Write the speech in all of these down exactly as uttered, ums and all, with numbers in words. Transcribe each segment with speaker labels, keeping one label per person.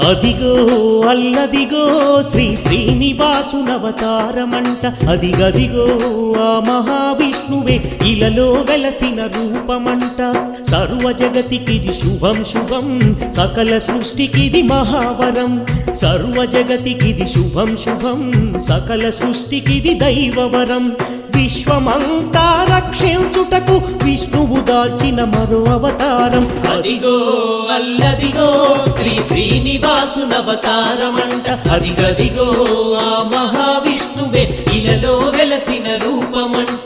Speaker 1: అదిగో అల్లదిగో శ్రీ శ్రీనివాసునవతారమంట అదిగదిగో ఆ మహావిష్ణువే ఇలలో వెలసిన రూపమంట సర్వ జగతికిది శుభం శుభం సకల సృష్టికిది మహావరం సర్వ జగతికిది శుభం శుభం సకల సృష్టికిది దైవవరం విశ్వమంతా రక్షించుటకు విష్ణువు దాల్చిన మరో అవతారం
Speaker 2: అదిగో అల్లదిగో శ్రీ శ్రీనివాసునవతారమంట అదిగదిగో ఆ మహావిష్ణువే ఇలలో వెలసిన రూపమంట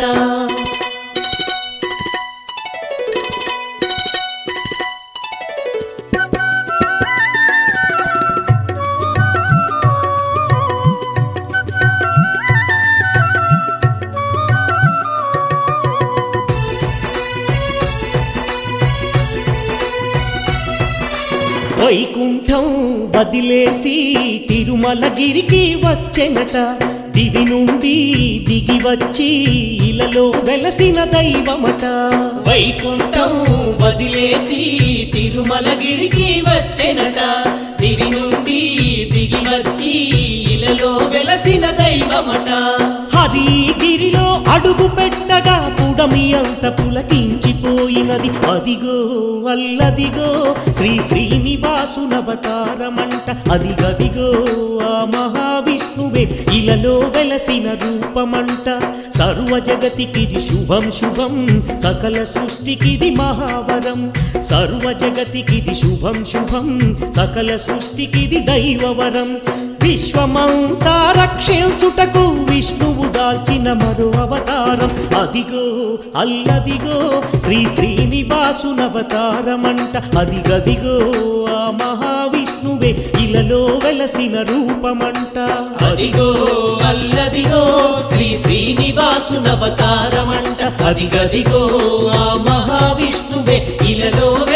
Speaker 1: వైకుంఠం వదిలేసి తిరుమలగిరికి వచ్చెనట దివి నుండి దిగి వచ్చి ఇలలో వెలసిన దైవమట
Speaker 2: వైకుంఠం వదిలేసి తిరుమలగిరికి వచ్చెనట దివి నుండి దిగి వచ్చి ఇలలో వెలసిన దైవమట
Speaker 1: హరిగిరిలో అడుగు పెట్టగా పుడమి అంత పులకించిపోయినది అదిగో అల్లదిగో శ్రీ శ్రీనివాసునవతారమంట అదిగదిగో ఆ మహావిష్ణువే ఇలలో వెలసిన రూపమంట సర్వ జగతికిది శుభం శుభం సకల సృష్టికిది మహావరం సర్వ జగతికిది శుభం శుభం సకల సృష్టికిది దైవవరం విశ్వమంతా రక్షించుటకు విష్ణువు దాల్చిన మరో అవతారం అదిగో అల్లదిగో శ్రీ శ్రీనివాసునవతారమంట అదిగదిగో ఆ మహావిష్ణువే ఇలలో వెలసిన రూపమంట
Speaker 2: అదిగో అల్లదిగో శ్రీ శ్రీనివాసునవతారమంట అదిగదిగో ఆ మహావిష్ణువే ఇలలో